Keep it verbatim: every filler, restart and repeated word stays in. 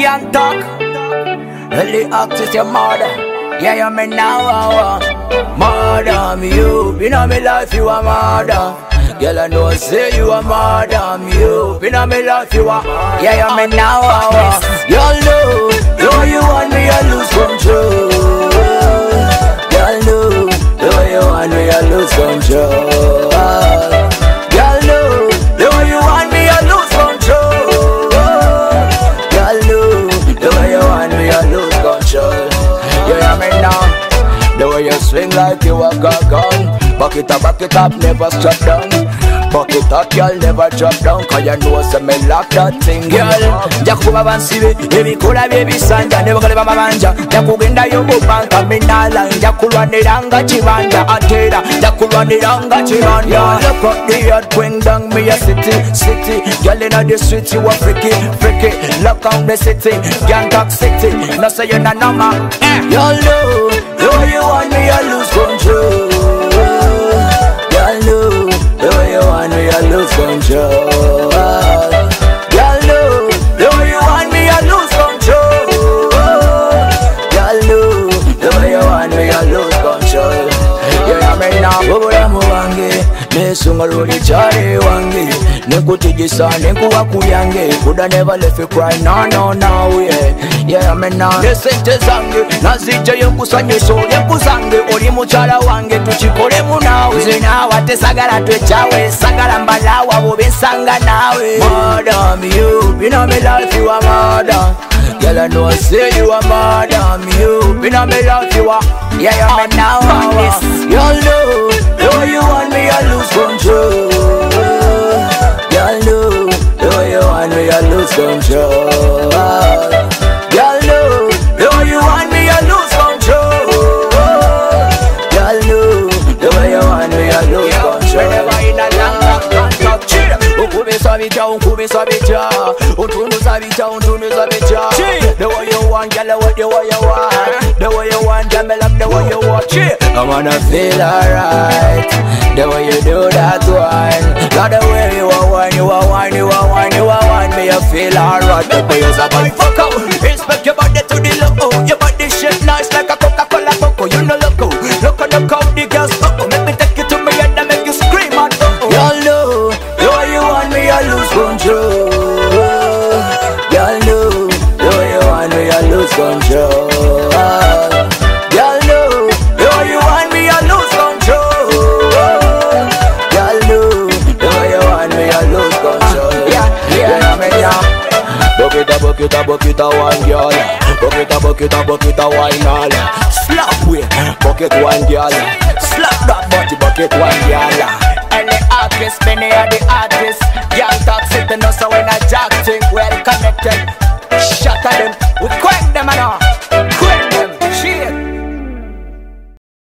Young Talk. The artist your mother. Yeah, you me now. Uh, uh. Madam, you been on me life, you a mother. Girl, I know say you a madam, you been on me life, you a. Yeah, you me now. Uh, uh. Y'all know, know you want me, I lose control. Y'all know, know you want me, I lose control. Y'all know, know you want me, I lose control. Y'all know, know you want me, I lose control. You hear me now? The way you swing like you a gun. Back it up, back it up, never strap down. Back it up, girl, never drop down. Cause you know say me lock that thing, girl. Jakuba bansibe, baby kola baby sanja. Never gonna mama manja. Jakugenda yo bubanga minala. Jakulwaniranga chibanja atera. Jakulwaniranga chibanja. Look up the yard, bring down me a city, city. Girl inna the street, you a freaky, freaky. Lock on the city, Young Talk city. No say you na number. Y'all know, the way you want me, I lose control. Y'all know, the way you want me, I lose control. Y'all know, the way you want me, I lose control. Y'all know, the way you want me, I lose control. You hear me now? Bobora muwange, nesunga rodi chare wange. Nekutijisa, nekuwa kuyange. Coulda never left you cry, no, no, no, yeah. Yeah, me now. Nesente zange, nazija yenkusanye so yenkusange. Oli muchala wange, tuchikole munawe. Zina wate sagala twechawe, sagala mbalawa bobe sanga nawe. Madam, you been on me life, you a madam. Girl, I know I say you a madam, you been on me life, you a. Yeah, yeah, me now. Y'all know, the way you want me, I lose control. Y'all know, the way you want me, I lose control. Y'all know, the way you want me, I lose control. Y'all know, the way you want me, I lose control. Whenever in a long talk, chill. Ukube sabita, ukube sabita. Untunu sabita, untunu sabita. The way you want, girl, what you what you want. The way you want, girl, me love the way you want. I wanna feel alright. The way you do that one. Not the way you are wine, you are wine, you are wine, you are wine. Me you feel alright. The way you're about fuck out. Inspect your body to the loco. Your body shape nice like a Coca-Cola coco. You know loco. Look on the cow, the girls uh-oh. Make me take you to my head and make you scream out uh-oh. Y'all know, the way you want me, I lose control. Y'all know, the way you want me, I lose control. Y'all know, the way you want me, I lose control. Y'all know, the way you want me, I lose control. Yeah, yeah, me yeah. Bucket a bucket a bucket a one girl. Bucket a bucket a bucket a wine all. Slap way, bucket one girl. Slap that body bucket one girl. And the artist, many are the artists. Young Talk sitting us so when I jack think well connected.